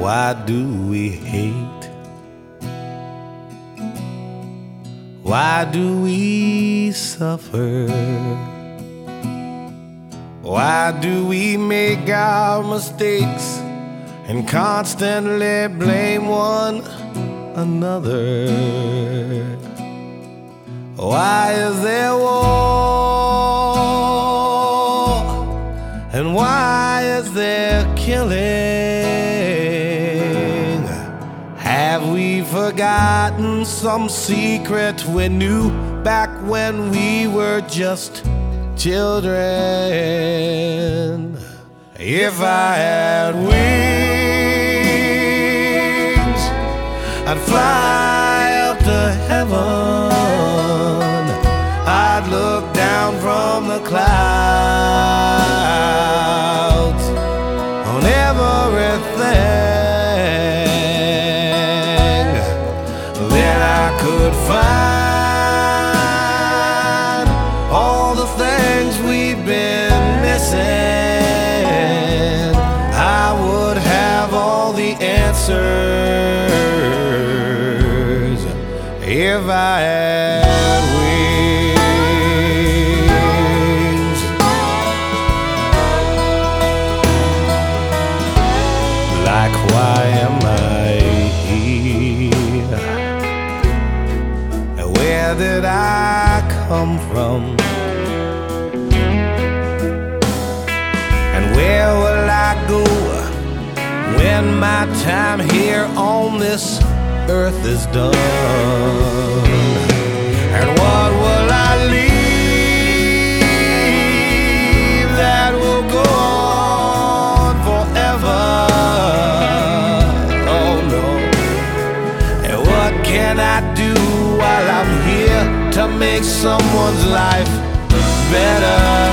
Why do we hate? Why do we suffer? Why do we make our mistakes and constantly blame one another? Why is there war? And why is there killing? Have we forgotten some secret we knew back when we were just children? If I had wings, I'd fly up to heaven. I'd look down from the clouds on everything that I could find, all the things we've been missing. I would have all the answers if I had wings. Like, why am I here? And where did I come from? And where will I go when my time here on this earth is done? And what will I leave that will go on forever? Oh no. And what can I do while I'm here to make someone's life better?